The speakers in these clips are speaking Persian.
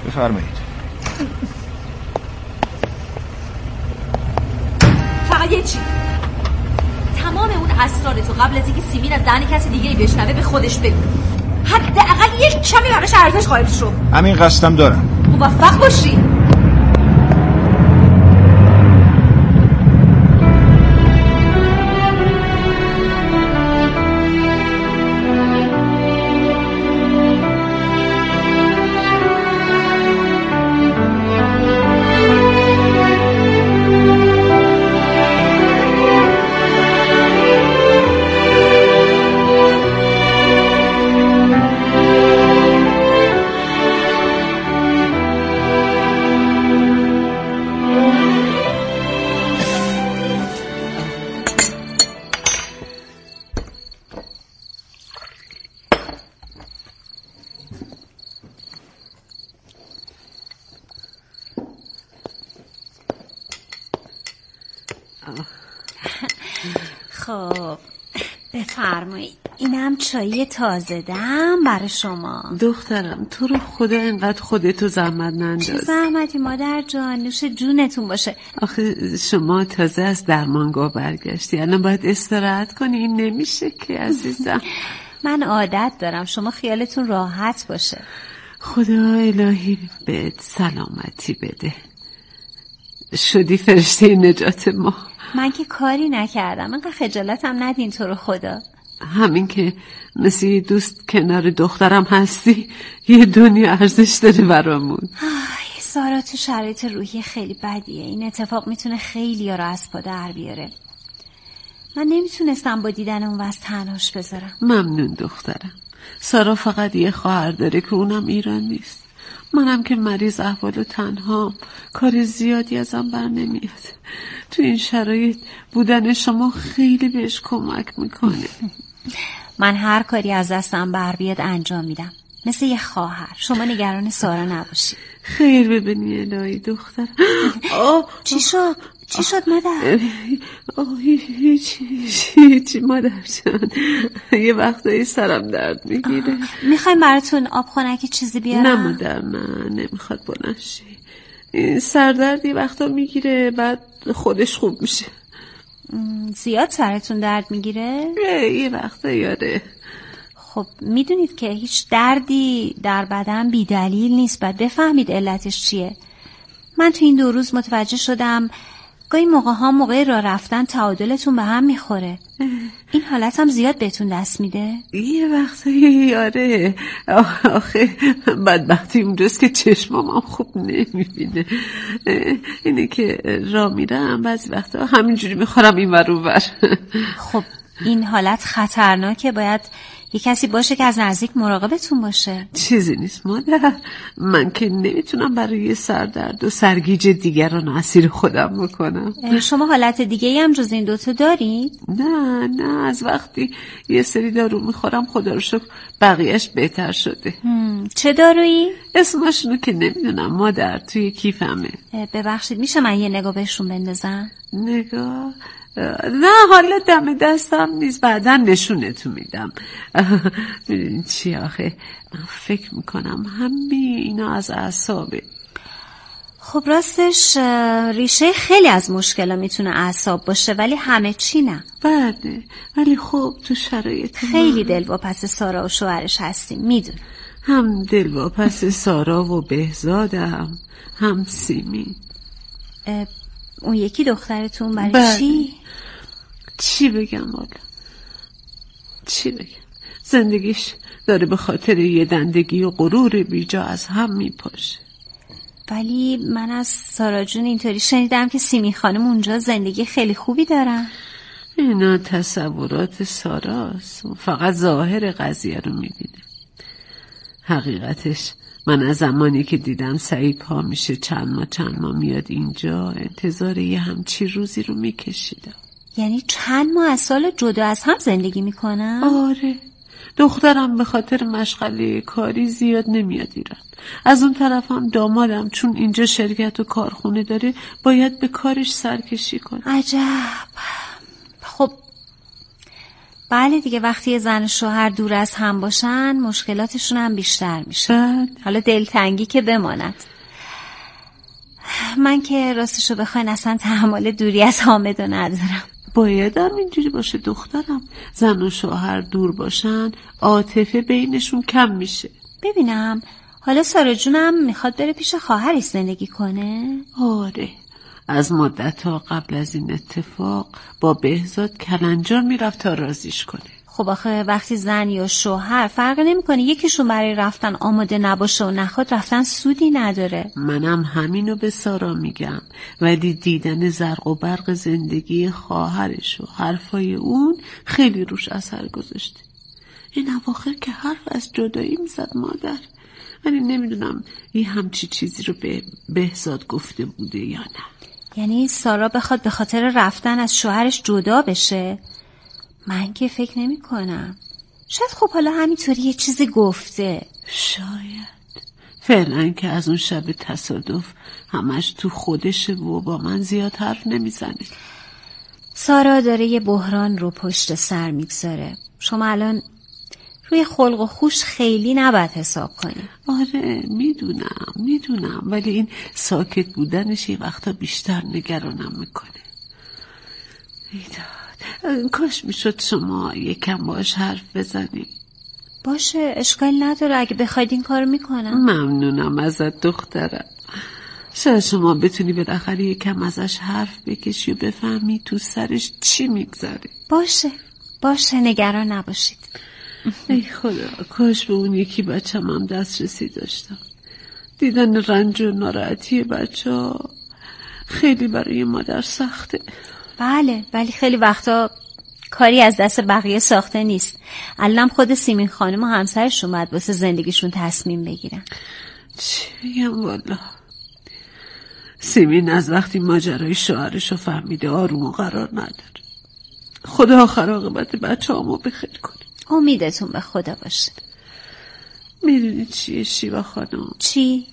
بفرمایید. فقط یه چیز، تمام اون اسرارتو قبل از اینکه سیمین از دهن کسی دیگه بشنوه به خودش بگو. حداقل یه کمی براش ارزش قائل شو. همین قصدم دارم. موفق باشی. خب بفرمایید، اینم چای تازه دم برای شما. دخترم تو رو خدا اینقدر خودتو زحمت ننداز. چه زحمتی مادر جان، نوش جونتون باشه. آخه شما تازه از درمانگاه برگشتی، الان باید استراحت کنی. این نمیشه که عزیزم. من عادت دارم، شما خیالتون راحت باشه. خدا الهی بهت سلامتی بده. شدی فرشته نجات ما. من که کاری نکردم، اینقدر خجالتم ندین تو رو خدا. همین که مثل یه دوست کنار دخترم هستی یه دنیا ارزش داره برامون. سارا تو شرایط روحی خیلی بدیه، این اتفاق میتونه خیلی ها رو از پا در بیاره. من نمیتونستم با دیدن اون واسه تنهاش بذارم. ممنون دخترم. سارا فقط یه خواهر داره که اونم ایران نیست. منم که مریض احوال و تنهام، کار زیادی ازم بر نمیاد. تو این شرایط بودن شما خیلی بهش کمک میکنه. من هر کاری از دستم بر بیاد انجام میدم، مثل یه خواهر. شما نگران سارا نباشی. خیر ببینی الهی دختر. چی شد؟ چی شد مادر؟ هیچی مادر جان. یه وقتایی سرم درد میگیره. میخوایم براتون آب خنک چیزی بیارم؟ نه مادر، نه نمیخواد بلند شی. این سردرد یه وقتا میگیره بعد خودش خوب میشه. زیاد سرتون درد میگیره؟ یه وقتا یاره. خب میدونید که هیچ دردی در بدن بی دلیل نیست، باید بفهمید علتش چیه. من تو این 2 روز متوجه شدم گاهی موقع راه رفتن تعادلتون به هم میخوره. این حالت هم زیاد بهتون دست میده؟ یه وقتایی یاره. آخه بدبختی اونجاست که چشمام خوب نمیبینه. اینه که راه میرم بعضی وقتا همینجوری میخورم این ور اون ور. خب این حالت خطرناکه، باید یه کسی باشه که از نزدیک مراقبتون باشه. چیزی نیست مادر، من که نمیتونم برای یه سردرد و سرگیجه دیگران اسیر خودم بکنم. شما حالت دیگه‌ای هم جز این 2 دارید؟ نه از وقتی یه سری دارو میخورم خدا رو شکر بقیهش بهتر شده. چه دارویی؟ اسمشونو که نمیدونم مادر، توی کیفمه. ببخشید میشه من یه نگاه بهشون بندازم؟ نگاه؟ نه حالا دم دستم نیست، بعدا نشونتون میدم. ببینید چی آخه من فکر میکنم همه اینا از اعصابه. خب راستش ریشه خیلی از مشکلا میتونه اعصاب باشه، ولی همه چی نه. بله ولی خب تو شرایط خیلی دلواپس سارا و شوهرش هستیم، میدونم. هم دلواپس سارا و بهزادم، هم سیمین. اون یکی دخترتون برای چی بگم والا؟ چی بگم؟ زندگیش داره به خاطر یه دندگی و غرور بیجا از هم میپاشه. ولی من از سارا جون اینطوری شنیدم که سیمین خانم اونجا زندگی خیلی خوبی دارن. اینا تصورات ساراست، فقط ظاهر قضیه رو میبینه. حقیقتش من از زمانی که دیدم سعید پا میشه چند ماه میاد اینجا، انتظار یه همچی روزی رو میکشیدم. یعنی چند ماه از سال جدا از هم زندگی میکنن؟ آره. دخترم به خاطر مشغله کاری زیاد نمیاد ایران. از اون طرف هم دامادم چون اینجا شرکت و کارخونه داره باید به کارش سرکشی کنه. عجب. خب بله دیگه، وقتی زن و شوهر دور از هم باشن مشکلاتشون هم بیشتر میشه. حالا دلتنگی که بماند. من که راستشو بخواین اصلا تحمل دوری از حامدو ندارم. باید هم اینجوری باشه دخترم. زن و شوهر دور باشن عاطفه بینشون کم میشه. ببینم حالا سارا جونم میخواد بره پیش خواهرش زندگی کنه؟ آره، از مدت‌ها قبل از این اتفاق با بهزاد کلنجار میرفت تا راضیش کنه. خب آخه وقتی زن یا شوهر فرق نمیکنه یکیشون برای رفتن آماده نباشه و نخواد رفتن سودی نداره. منم همینو به سارا میگم، ولی دیدن زرق و برق زندگی خواهرش و حرفای اون خیلی روش اثر گذاشته. این اواخر که حرف از جدایی میزد مادر، ولی نمیدونم یه همچی چیزی رو به بهزاد گفته بوده یا نه. یعنی سارا بخواد به خاطر رفتن از شوهرش جدا بشه؟ من که فکر نمی کنم. شاید خب حالا همینطوری یه چیزی گفته. شاید. فعلا که از اون شب تصادف همش تو خودشه و با من زیاد حرف نمیزنه. سارا داره یه بحران رو پشت سر میگذاره. شما الان روی خلق و خوش خیلی نباید حساب کنی. آره میدونم ولی این ساکت بودنش یه وقتا بیشتر نگرانم میکنه. کاش میشد شما یکم باش حرف بزنی. باشه اشکال نداره، اگه بخواید این کارو میکنم. ممنونم ازت دخترم. شاید شما بتونی بالاخره یکم ازش حرف بکشی و بفهمی تو سرش چی میگذره. باشه نگران نباشید. ای خدا، کاش به اون یکی بچم هم دسترسی داشتم. دیدن رنج و ناراحتی بچه خیلی برای مادر سخته. بله ولی خیلی وقتا کاری از دست بقیه ساخته نیست. الان خود سیمین خانم و همسرش اومد واسه زندگیشون تصمیم بگیرن. چی بگم والا، سیمین از وقتی ماجرای شوهرشو فهمیده آروم و قرار نداره. خدا آخر عاقبت بچه همو بخیر کنه. امیدتون به خدا باشه. میدونی چیه شیوا خانم؟ چی؟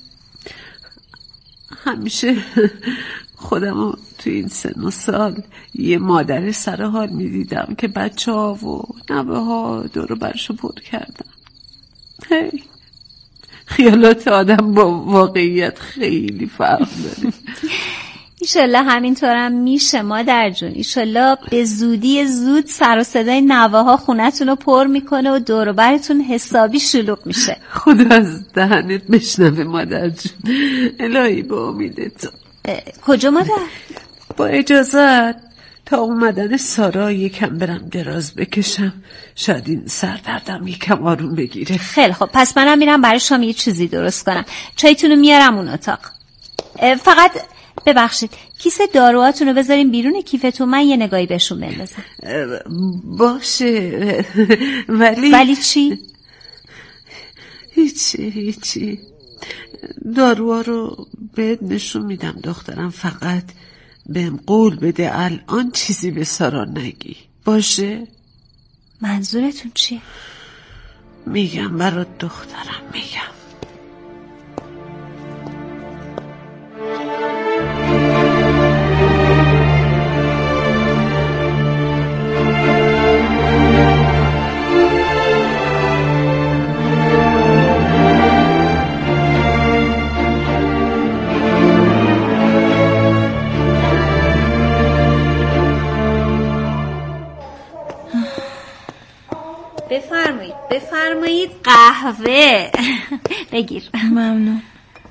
همیشه خودمو تو این سن و سال یه مادر سرحال میدیدم که بچه ها و نوه ها دورو برشو پر کردن. هی خیالات آدم با واقعیت خیلی فرق داره. ایشالله همینطورم میشه مادر جون. ایشالله به زودی زود سر و صدای نوه ها خونتون رو پر میکنه و دور و برتون حسابی شلوغ میشه. خدا از دهنت بشنوه مادر جون. الهی با امیدت. کجا مادر؟ با اجازت تا اومدن سارا یکم برم دراز بکشم، شاید این سردردم یکم آروم بگیره. خیلی خب، پس منم میرم برای شام یه چیزی درست کنم. چایتونو میارم اون اتاق. فقط ببخشید کیسه داروهاتون رو بذاریم بیرون کیفتون، من یه نگاهی بهشون بندازم. باشه ولی چی؟ هیچی داروها رو بهت نشون میدم دخترم، فقط بهم قول بده الان چیزی به سارا نگی. باشه؟ منظورتون چیه؟ میگم برات دخترم، میگم. بفرمایید قهوه. بگیر. ممنون.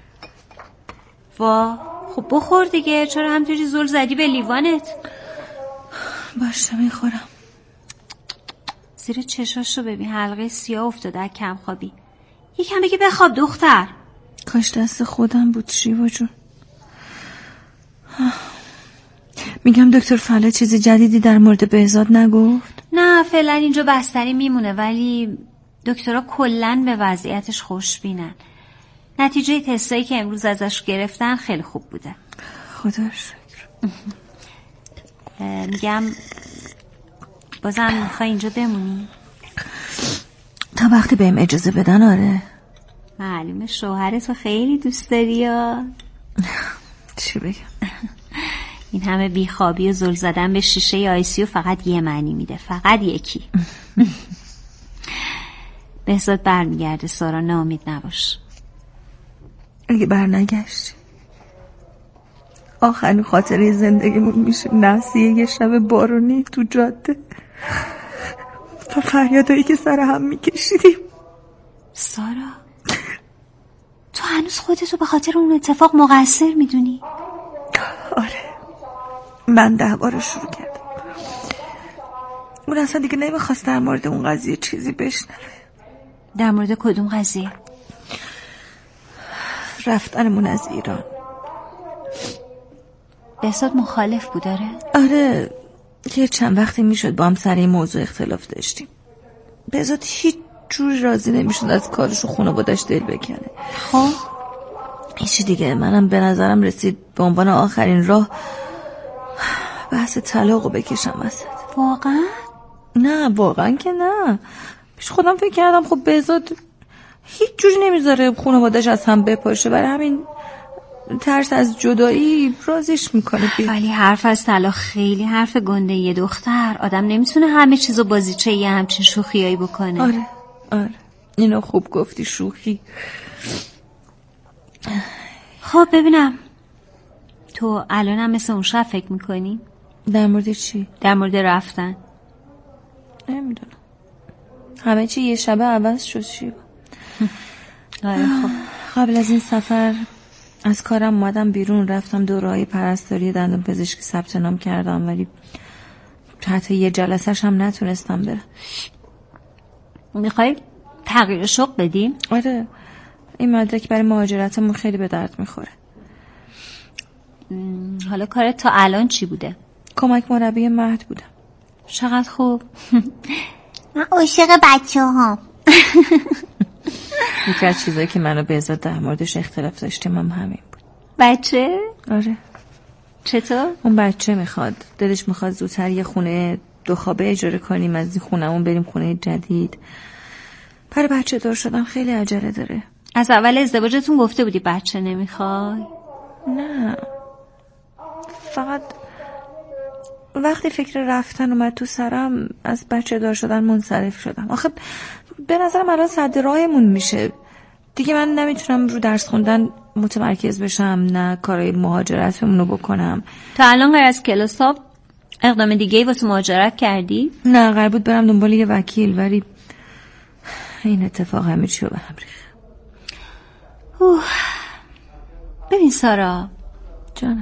وا خب بخور دیگه، چرا همطوری زل زدی به لیوانت؟ باشه میخورم. زیر چشاشو ببین، حلقه سیاه افتاده از کم خوابی. یکم بگی بخواب دختر. کاش دست خودم بود شیوا جون. میگم دکتر فله چیزی جدیدی در مورد بهزاد نگفت؟ نه فعلا اینجا بستری میمونه، ولی دکترها کلن به وضعیتش خوشبینن. نتیجه تستایی که امروز ازش گرفتن خیلی خوب بوده. خدا شکر. میگم بازم میخوای اینجا بمونی؟ تا وقتی بهم اجازه بدن. آره معلومه شوهرتو خیلی دوست داری یا؟ چی بگم؟ این همه بیخوابی و زل زدن به شیشه آیسیو فقط یه معنی میده، فقط یکی. بهزاد برمیگرده سارا، ناامید نباش. اگه برنگشتی آخرین خاطره زندگیمون میشه نسیه یه شب بارونی تو جاده و فریادایی که سر هم میکشیدیم. سارا تو هنوز خودتو به خاطر اون اتفاق مقصر میدونی؟ آره، من 10 بار شروع کردم. اون اصلا دیگه نمیخواست در مورد اون قضیه چیزی بشنوه. در مورد کدوم قضیه؟ رفتنمون از ایران. بهزاد مخالف بود داره؟ آره، یه چند وقتی میشد با هم سر این موضوع اختلاف داشتیم. بهزاد هیچ جوری راضی نمیشد از کارش و خانواده‌اش دل بکنه. خب هیچی دیگه. منم به نظرم رسید به عنوان آخرین راه بحث طلاقو بکشم وسط. واقعا؟ نه واقعا که نه. پیش خودم فکر کردم خب بهزاد هیچ جوری نمیذاره خانواده‌اش از هم بپاشه، برای همین ترس از جدایی رازیش میکنه. ولی حرف از طلاق خیلی حرف گنده یه دختر. آدم نمیتونه همه چیزو بازیچه یه همچین شوخیایی بکنه. آره اینو خوب گفتی، شوخی. خب ببینم تو الان هم مثل اون شب فکر میکنی؟ در مورد چی؟ در مورد رفتن. نمیدونم، همه چی یه شبه عوض شد. چی؟ آره خب قبل از این سفر از کارم اومدم بیرون، رفتم دوره‌های پرستاری دندان پزشکی ثبت نام کردم، ولی حتی یه جلسه‌ش هم نتونستم برم. میخوای تغییر شغل بدیم؟ آره، این مدرک برای مهاجرتمون خیلی به درد میخوره. حالا کارت تا الان چی بوده؟ کمک مربی مهد بودم. چقدر خوب. من عاشق بچه‌هام. یکی از چیزایی که منو بهزاد در موردش اختلاف داشتیم هم همین بود. بچه؟ آره. چطور؟ اون بچه میخواد، دلش میخواد زودتر یه خونه 2 خوابه اجاره کنیم، از این خونمون بریم خونه جدید. برای بچه دار شدن خیلی عجله داره. از اول ازدواجتون گفته بودی بچه نمیخوای؟ نه، فقط وقتی فکر رفتن اومد تو سرم از بچه دار شدن منصرف شدم. آخه به نظرم الان صد راهمون میشه دیگه. من نمیتونم رو درس خوندن متمرکز بشم، نه کارهای مهاجرتمون رو بکنم. تا الان غیر از کلاس‌ها اقدام دیگه‌ای واسه مهاجرت کردی؟ نه، قرار بود برم دنبال یه وکیل، ولی این اتفاق همه چی رو به هم ریخت. ببین سارا جانم،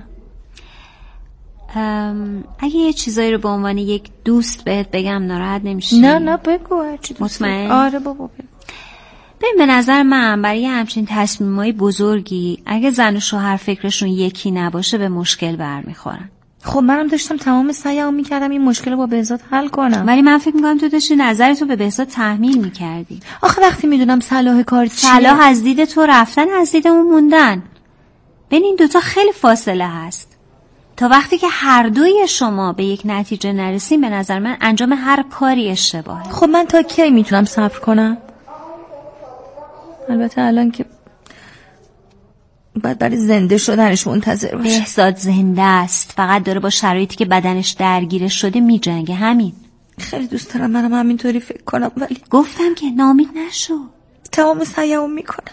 اگه یه چیزایی رو به عنوان یک دوست بهت بگم ناراحت نمیشی؟ نه بگو. مطمئن؟ آره بابا بگو. ببین به نظر من برای همچین تصمیمای بزرگی اگه زن و شوهر فکرشون یکی نباشه به مشکل برمیخورن. خب منم داشتم تمام سعیمو میکردم این مشکل رو با بهزاد حل کنم، ولی من فکر میکنم تو داشتی نظرتو به بهزاد تحمیل میکردی. آخه وقتی میدونم صلاح کار چیه. صلاح از دید تو رفتن، از دید اون موندن. بین این دوتا خیلی فاصله هست. تا وقتی که هر دوی شما به یک نتیجه نرسیم به نظر من انجام هر کاری اشتباهه. خب من تا کی میتونم صبر کنم؟ البته الان که باید برای زنده شدنش منتظر باشه. بهزاد زنده است، فقط داره با شرایطی که بدنش درگیر شده میجنگه. همین. خیلی دوست دارم منم همینطوری فکر کنم، ولی گفتم که ناامید نشو. تمام سعیمو میکنم.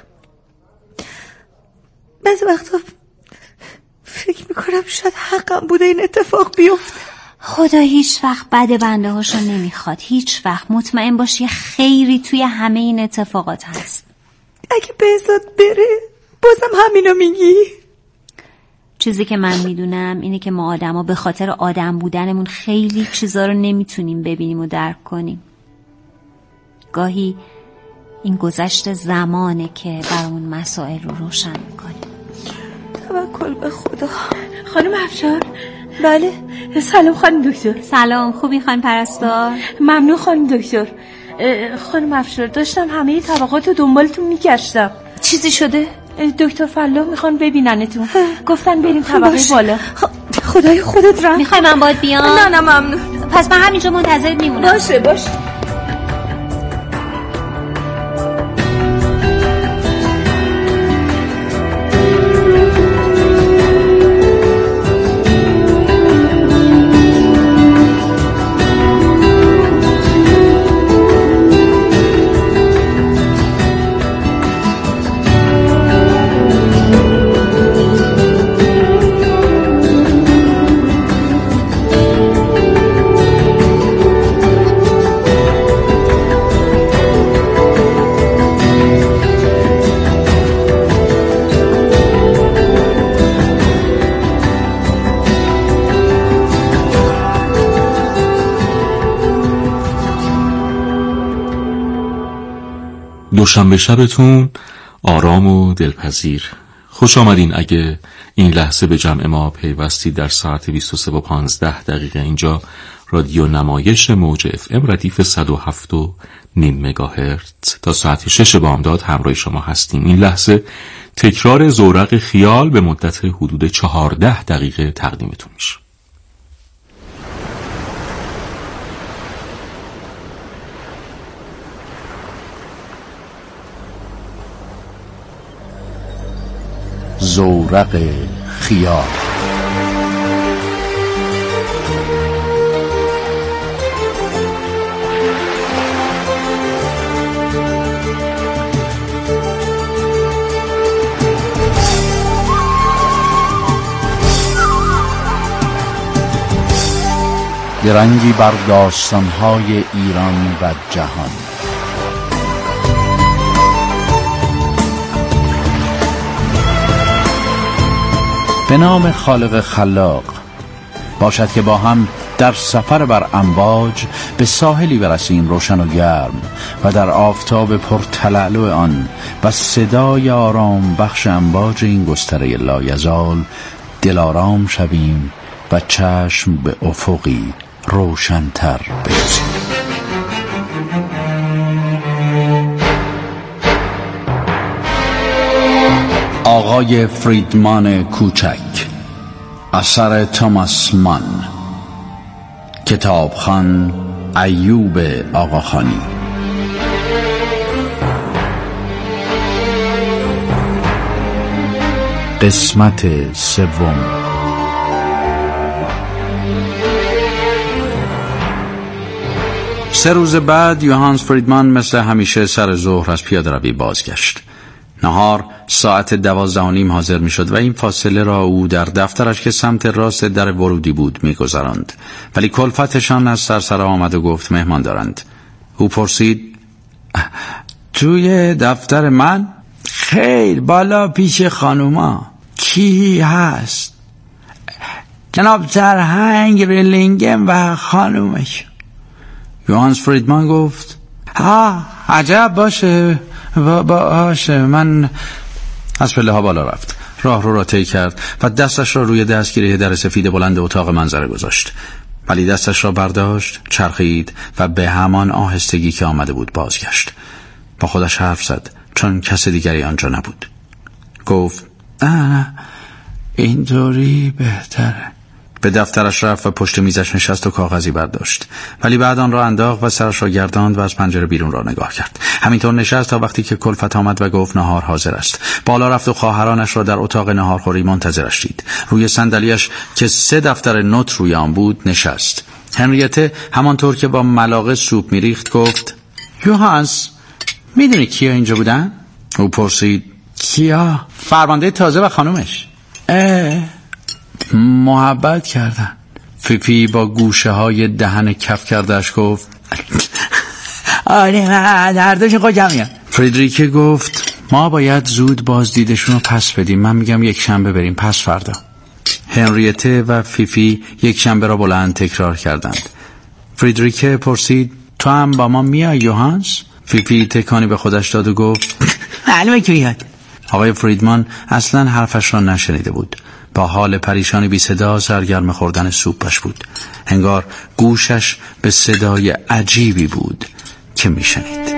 بعضی وقتا فکر میکنم شاید حقم بوده این اتفاق بیفته. خدا هیچ وقت بد بنده هاشو نمیخواد. هیچ وقت. مطمئن باش یه خیری توی همه این اتفاقات هست. اگه بهزاد بره بازم همینو میگی؟ چیزی که من میدونم اینه که ما آدما به خاطر آدم بودنمون خیلی چیزا رو نمیتونیم ببینیم و درک کنیم. گاهی این گذشت زمانه که برامون مسائل رو روشن میکنه. توکل به خدا. خانم افشار. بله. سلام خانم دکتر. سلام، خوبی خانم پرستار؟ ممنون خانم دکتر. خانم افشار داشتم همه طبقات رو دنبالتون میگشتم. چیزی شده؟ دکتر فلاح میخوان ببیننتون. گفتن بریم طبقه بالا. خدای خودت رحم. میخوای من باید بیام؟ نه ممنون. پس من همینجا منتظر میمونم. باشه. دوشنبه شبتون آرام و دلپذیر. خوش آمدین. اگه این لحظه به جمع ما پیوستید، در ساعت 23:15 اینجا رادیو نمایش موج FM ردیف 107.5 مگاهرتز تا ساعت 6 بامداد همراه شما هستیم. این لحظه تکرار زورق خیال به مدت حدود 14 دقیقه تقدیمتون میشه. زورق خیال. درنگی بر داستان‌های ایران و جهان. به نام خالق خلاق. باشد که با هم در سفر بر امواج به ساحلی برسیم روشن و گرم و در آفتاب پرتلالو آن و صدای آرام بخش امواج این گستره لایزال دلارام شویم و چشم به افقی روشن‌تر بگذاریم. آقای فریدمان کوچک، اثر توماس مان، کتابخوان ایوب آقاخانی. قسمت سوم. سه روز بعد یوهانس فریدمان مثل همیشه سر ظهر از پیاده‌روی بازگشت. نهار ساعت 12:30 حاضر می شد و این فاصله را او در دفترش که سمت راست در ورودی بود می گذراند. ولی کلفتشان از سرسرا آمد و گفت مهمان دارند. او پرسید توی دفتر من؟ خیر، بالا پیش خانوما. کی هست؟ جناب سرهنگ ریلینگم و خانومش. یوهانس فریدمان گفت عجب، باشه. من از پله ها بالا رفت، راه رو را طی کرد و دستش را روی دستگیره در سفید بلند اتاق منظره گذاشت. ولی دستش را برداشت، چرخید و به همان آهستگی که آمده بود بازگشت. با خودش حرف زد چون کس دیگری آنجا نبود. گفت اینطوری بهتره. به دفترش رفت و پشت میزش نشست و کاغذی برداشت، ولی بعد آن را انداخت و سرش را گرداند و از پنجره بیرون را نگاه کرد. همینطور نشست تا وقتی که کلفت آمد و گفت نهار حاضر است. بالا رفت و خواهرانش را در اتاق نهارخوری منتظرش دید. روی صندلیاش که 3 دفتر نوت روی آن بود نشست. هنریته همانطور که با ملاقه سوپ میریخت گفت یوهانس، میدونی کیا اینجا بودن؟ او پرسید کیا؟ فرمانده تازه و خانومش. محبت کردن. فیفی با گوشه های دهن کف کردش گفت آره، من هر دوش خوشم میاد. فریدریکه گفت ما باید زود بازدیدشون رو پس بدیم. من میگم یک شنبه بریم، پس فردا. هنریته و فیفی یک شنبه را بلند تکرار کردند. فریدریکه پرسید تو هم با ما میای یوهانس؟ فیفی تکانی به خودش داد و گفت معلومه که میاد. آقای فریدمان اصلا حرفش را نشنیده بود. با حال پریشانی بی صدا سرگرم خوردن سوپش بود. انگار گوشش به صدای عجیبی بود که میشنید.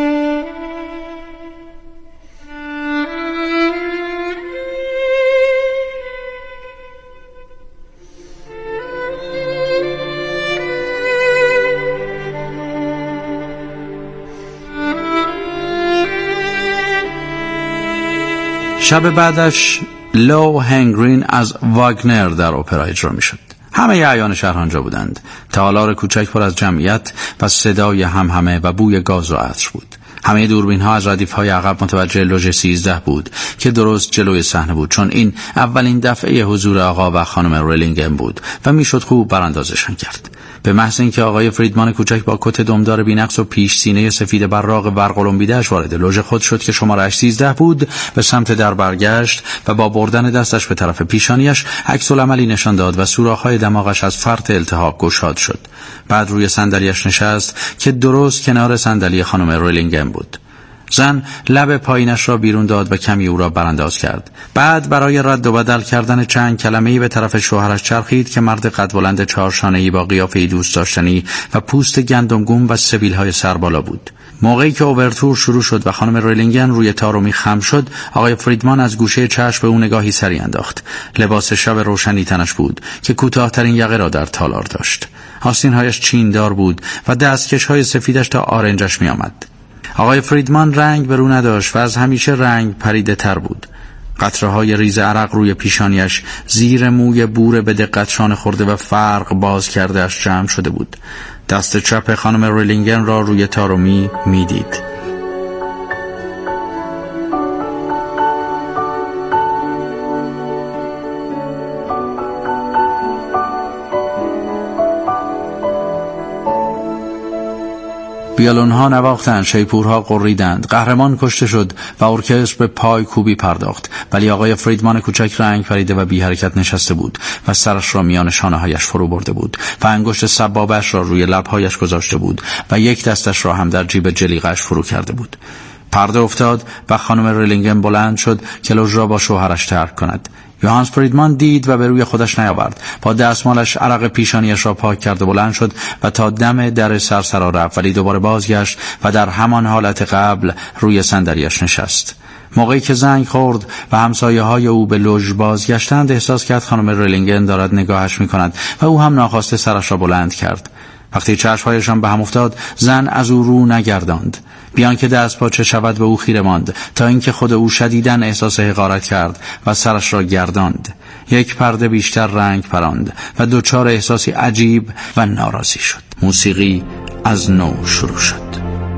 شب بعدش لوهنگرین از واگنر در اپرا اجرا می شد. همه اعیان شهر آنجا بودند. تالار کوچک پر از جمعیت و صدای همهمه و بوی گاز و عطر بود. همه دوربین ها از ردیف های عقب متوجه لوژ 13 بود که درست جلوی صحنه بود، چون این اولین دفعه حضور آقا و خانم ریلینگم بود و میشد خوب براندازشان کرد. به محض اینکه آقای فریدمان کوچک با کت دمدار بی‌نقص و پیش سینه سفید براق ورقلمبیده‌اش وارد لوژ خود شد که شماره‌اش 13 بود، به سمت در برگشت و با بردن دستش به طرف پیشانیش عکس‌العملی نشان داد و سوراخ‌های دماغش از فرط التهاب گشاد شد. بعد روی صندلی‌اش نشست که درست کنار صندلی خانم ریلینگم بود. زن لب پایینش را بیرون داد و کمی او را برانداز کرد. بعد برای رد و بدل کردن چند کلمه‌ای به طرف شوهرش چرخید که مرد قد بلند چهارشانه‌ای با قیافه‌ای دوست داشتنی و پوست گندمگون و سبیل‌های سربالا بود. موقعی که اوورتور شروع شد و خانم ریلینگن روی تارومی خم شد، آقای فریدمان از گوشه چشم به او نگاهی سری انداخت. لباس شب روشنی تنش بود که کوتاه‌ترین یقه را در تالار داشت. آستین‌هایش چیندار بود و دستکش‌های سفیدش تا آرنجش می‌آمد. آقای فریدمان رنگ به رو نداشت و از همیشه رنگ پریده تر بود. قطره‌های ریز عرق روی پیشانیش زیر موی بوره به دقت شانه خورده و فرق باز کرده اش جمع شده بود. دست چپ خانم ریلینگن را روی تارومی می‌دید. ویولون‌ها نواختند، شیپورها قریدند، قهرمان کشته شد و ارکستر به پای کوبی پرداخت. ولی آقای فریدمان کوچک رنگ پریده و بی حرکت نشسته بود و سرش را میان شانه‌هایش فرو برده بود و انگشت سبابش را روی لب‌هایش گذاشته بود و یک دستش را هم در جیب جلیقه‌اش فرو کرده بود. پرده افتاد و خانم ریلینگن بلند شد که لوژ را با شوهرش ترک کند. یوهانس فریدمان دید و به روی خودش نیاورد. با دستمالش عرق پیشانیش را پاک کرد و بلند شد و تا دم در سرسرا رفت، ولی دوباره بازگشت و در همان حالت قبل روی صندلیاش نشست. موقعی که زنگ خورد و همسایه‌های او به لوژ بازگشتند، احساس کرد خانم ریلینگن دارد نگاهش می‌کند و او هم ناخواسته سرش را بلند کرد. وقتی چشم‌هایشان به هم افتاد، زن از او رو نگرداند. بیان که دست پاچه شود به او خیره ماند تا اینکه خود او شدیداً احساس حقارت کرد و سرش را گرداند. یک پرده بیشتر رنگ پراند و دچار احساسی عجیب و ناراضی شد. موسیقی از نو شروع شد.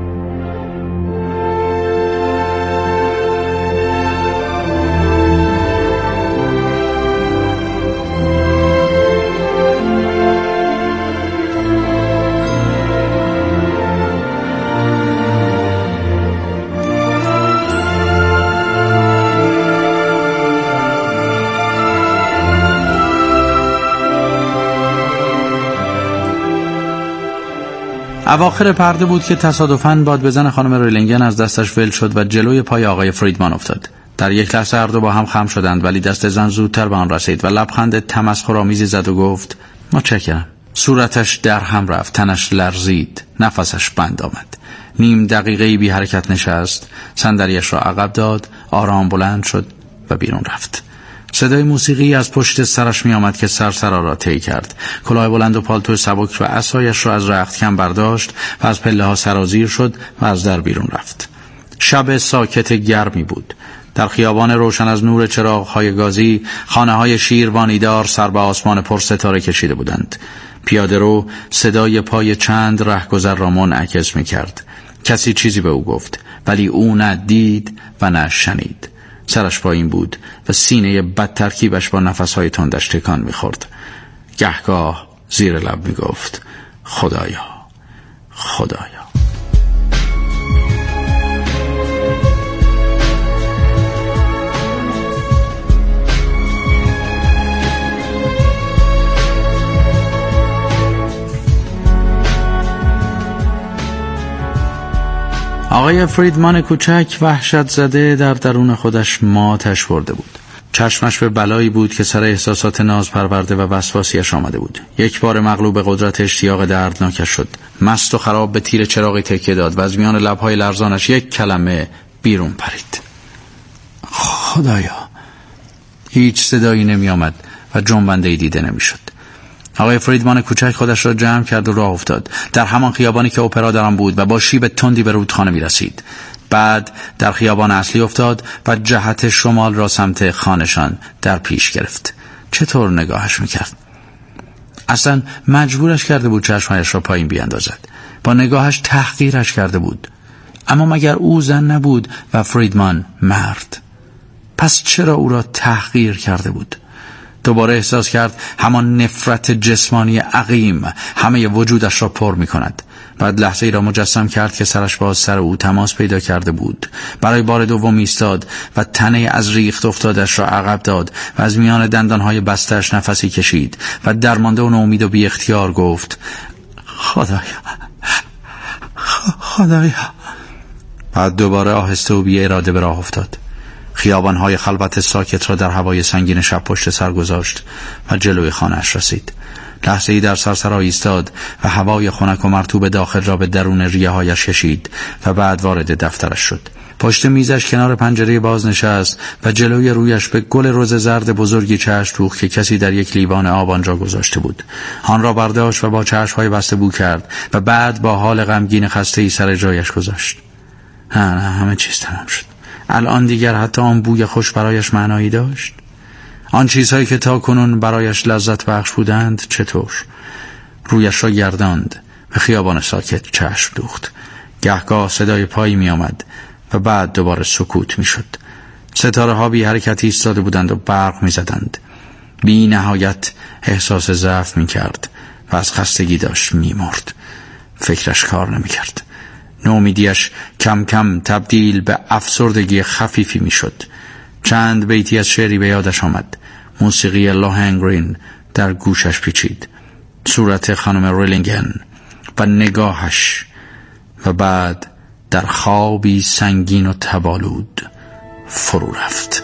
اواخر پرده بود که تصادفاً باد بزن خانم ریلینگن از دستش ول شد و جلوی پای آقای فریدمان افتاد. در یک لحظه هر دو با هم خم شدند، ولی دست زن زودتر به آن رسید و لبخند تمسخرآمیزی زد و گفت متشکرم. صورتش در هم رفت، تنش لرزید، نفسش بند آمد. نیم دقیقه‌ای بی حرکت نشست، صندلیاش را عقب داد، آرام بلند شد و بیرون رفت. صدای موسیقی از پشت سرش می آمد که سرسرا را طی کرد. کلاه بلند و پالتو سبک و عصایش را از رختکن برداشت و از پله ها سرازیر شد و از در بیرون رفت. شب ساکت گرمی بود. در خیابان روشن از نور چراغ‌های گازی، خانه‌های شیروانیدار سر به آسمان پر ستاره کشیده بودند. پیاده‌رو صدای پای چند رهگذر را منعکس می‌کرد. کسی چیزی به او گفت، ولی او نه دید و نه شنید. سرش پایین بود و سینه بد ترکیبش با نفس‌های تندش تکان می‌خورد. گهگاه زیر لب می‌گفت خدایا، خدایا. آقای فریدمان کوچک وحشت زده در درون خودش ماتش برده بود. چشمش به بلایی بود که سر احساسات ناز پرورده و وسواسیش آمده بود. یک بار مغلوب قدرت اشتیاق دردناکش شد. مست و خراب به تیر چراغی تکیه داد و از میان لبهای لرزانش یک کلمه بیرون پرید: خدایا. هیچ صدایی نمی آمد و جنبنده‌ای دیده نمی شد. آقای فریدمان کوچک خودش را جمع کرد و راه افتاد در همان خیابانی که اپرا در آن بود و با شیب تندی به رودخانه می رسید. بعد در خیابان اصلی افتاد و جهت شمال را سمت خانه‌شان در پیش گرفت. چطور نگاهش میکرد؟ اصلا مجبورش کرده بود چشمهایش را پایین بیاندازد. با نگاهش تحقیرش کرده بود. اما مگر او زن نبود و فریدمان مرد؟ پس چرا او را تحقیر کرده بود؟ دوباره احساس کرد همان نفرت جسمانی عقیم همه وجودش را پر می کند. بعد لحظه ای را مجسم کرد که سرش با سر او تماس پیدا کرده بود. برای بار دوم ایستاد و تنه از ریخت افتادش را عقب داد و از میان دندانهای بسته‌اش نفسی کشید و درمانده و ناامید و بی اختیار گفت: خدایا، خدایا. بعد دوباره آهسته و بی اراده به راه افتاد. خیابان‌های خلوت ساکت را در هوای سنگین شب پشت سر گذاشت و جلوی خانه‌اش رسید. لحظه‌ای در سرسرا ایستاد و هوای خنک و مرطوب داخل را به درون ریه‌هایش کشید و بعد وارد دفترش شد. پشت میزش کنار پنجره باز نشست و جلوی رویش به گل رز زرد بزرگی چشم دوخت که کسی در یک لیوان آب آنجا گذاشته بود. آن را برداشت و با چشم‌های بسته بو کرد و بعد با حال غمگین خسته‌ای سر جایش گذاشت. نه همه چیز تمام شد. الان دیگر حتی آن بوی خوش برایش معنایی داشت. آن چیزهایی که تا کنون برایش لذت بخش بودند چطور؟ رویش را گرداند و خیابان ساکت چشم دوخت. گهگاه صدای پایی می آمد و بعد دوباره سکوت می شد. ستاره ها بی حرکت ایستاده بودند و برق می زدند. بی نهایت احساس ضعف می کرد و از خستگی داشت می مرد. فکرش کار نمی کرد. نومیدیش کم کم تبدیل به افسردگی خفیفی می شد. چند بیتی از شعری به یادش آمد. موسیقی لاهنگرین در گوشش پیچید. صورت خانم ریلینگن و نگاهش و بعد در خوابی سنگین و تبالود فرو رفت.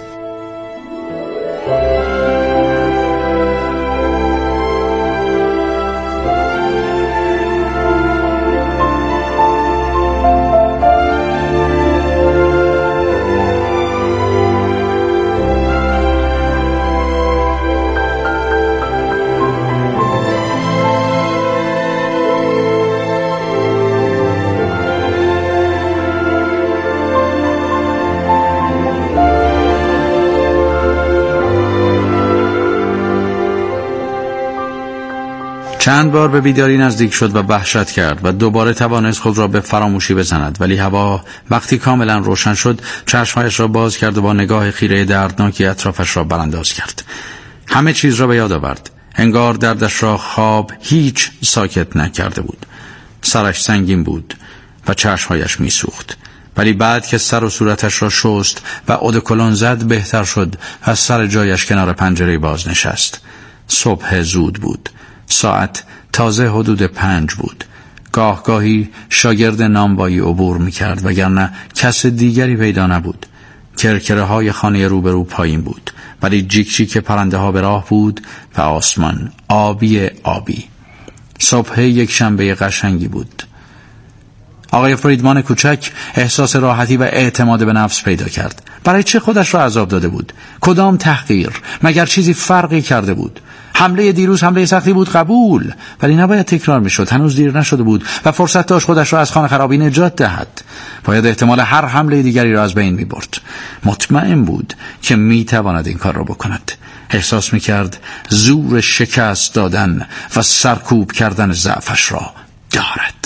چند بار به بیداری نزدیک شد و وحشت کرد و دوباره توانست خود را به فراموشی بزند، ولی هوا وقتی کاملا روشن شد چشمهایش را باز کرد و با نگاه خیره دردناکی اطرافش را برانداز کرد. همه چیز را به یاد آورد. انگار دردش را خواب هیچ ساکت نکرده بود. سرش سنگین بود و چشمهایش میسوخت، ولی بعد که سر و صورتش را شست و اودوکلون زد بهتر شد و از سر جایش کنار پنجره باز نشست. صبح زود بود. ساعت تازه حدود 5 بود. گاهی شاگرد نانوایی عبور می‌کرد وگرنه کس دیگری پیدا نبود. کرکره های خانه روبرو پایین بود، ولی جیک جیک پرنده ها به راه بود و آسمان آبی. صبح یک شنبه قشنگی بود. آقای فریدمان کوچک احساس راحتی و اعتماد به نفس پیدا کرد. برای چه خودش را عذاب داده بود؟ کدام تحقیر؟ مگر چیزی فرقی کرده بود؟ حمله دیروز حمله سختی بود، قبول، ولی نباید تکرار میشد. هنوز دیر نشده بود و فرصت داشت خودش را از خانه خرابی نجات دهد. باید احتمال هر حمله دیگری را از بین میبرد. مطمئن بود که میتواند این کار را بکند. احساس میکرد زور شکست دادن و سرکوب کردن ضعفش را دارد.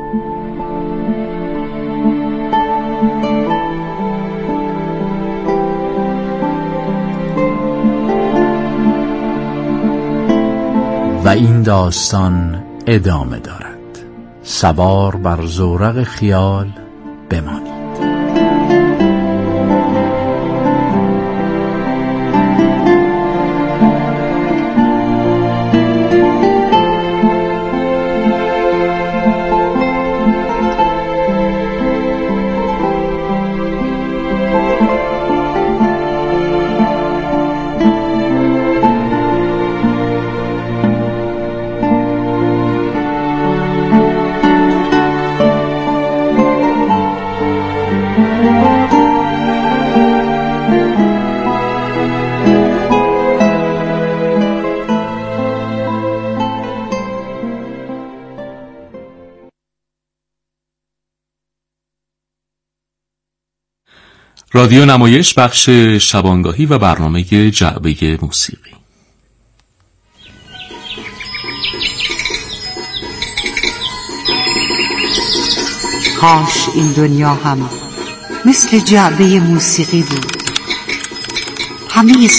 و این داستان ادامه دارد. سوار بر زورق خیال بمانید. رادیو نمایش بخش شبانگاهی و برنامه جعبه موسیقی. کاش این دنیا هم مثل جعبه موسیقی بود. همه